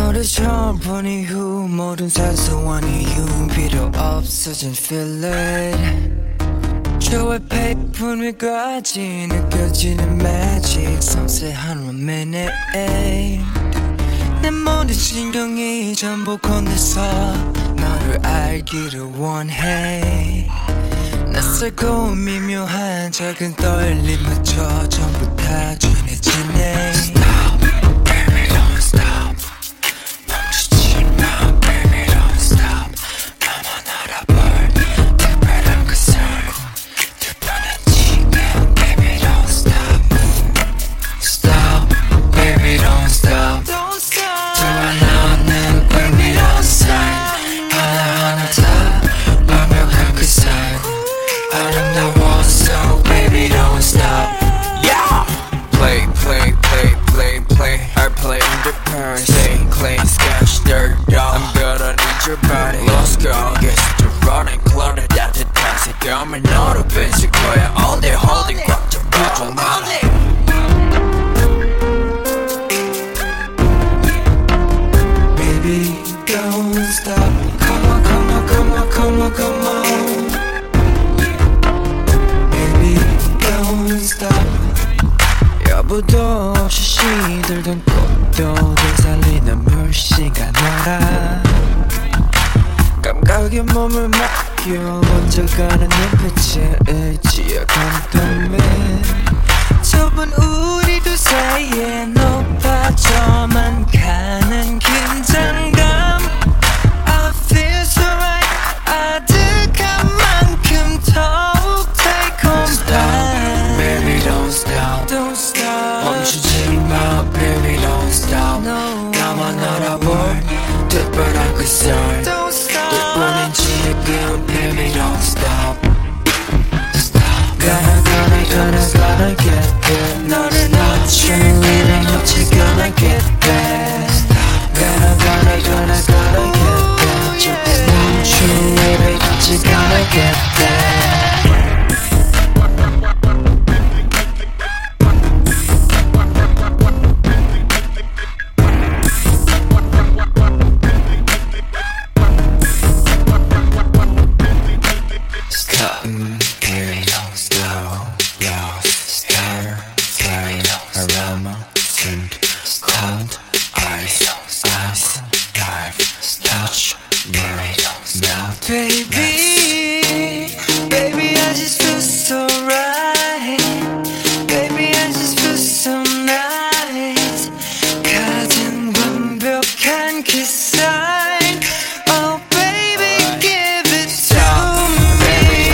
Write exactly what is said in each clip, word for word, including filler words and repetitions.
너를 처음 본 이후 모든 사소한 이유 필요 없어진 feeling 저의 페이폰 위까지 느껴지는 magic 섬세한 one minute 내 모든 신경이 전부 건네서 너를 알기를 원해 낯설고 미묘한 작은 떨림마저 전부 다 진해지네 Stop, baby don't stop 멈추지 마 baby don't stop 나만 알아볼 특별한 그 sound Baby don't stop Stop Baby don't stop Don't stop 좋아하는 baby don't stop 하나하나 다 완벽한 그 sign 아름다워 so baby don't stop Yeah Play play play play play I play under pressure Clay sketch dirt I'm gonna need your body Let's go get to running cloud 따뜻한 색감을 너로 뺏을 거야 All day holding 꽉 잡아줘 나를 Baby don't stop Come on come on come on come on come on Baby don't stop 여부도 없이 시들던 꽃도 되살리는 물시간 알아 감각에 몸을 맡겨 먼저 가는 눈빛에 의지와 감동에 좁은 우리 둘 사이에 높아져만 가는 긴장감 I feel so right 아득한 만큼 더욱 달콤한 Baby don't stop Don't stop 멈추지 마 Baby don't stop no. 나만 알아볼 특별한 그 sign Don't stop 너뿐인 지금 Baby don't stop Stop Gonna gonna gonna gonna get there 너를 놓칠 일은 없지 Gonna get there Gonna gonna gonna gonna get there 절대 멈출 일은 없지 Gonna get there Baby don't stop Lost Star Fly Aroma Scent Cold Eyes Eyes Life Touch Baby Melt Baby Baby I just feel so right Baby I just feel so nice 가장 완벽한 그 sign Oh baby give it to me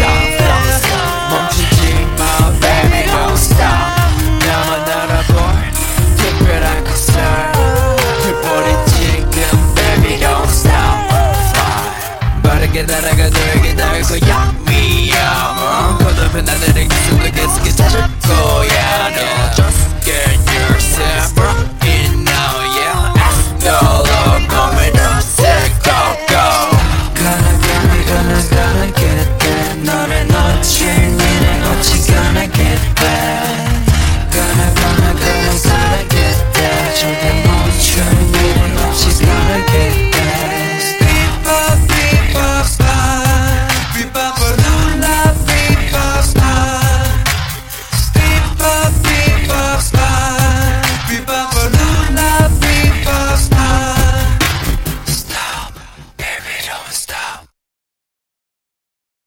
멈추지 마 baby don't stop 나만 알아볼 특별한 그 sign 불버린 지금 baby don't stop Fly 빠르게 날아가 너에게 닿을 거야 미야 거듭한 나들의 기술도 계속해 찾을 거야 No just get yourself right now yeah No love coming up say go go Gonna gonna gonna gonna get there 너를 놓칠 일은 없지 Gonna get there Gonna gonna gonna gonna get there 절대 멈출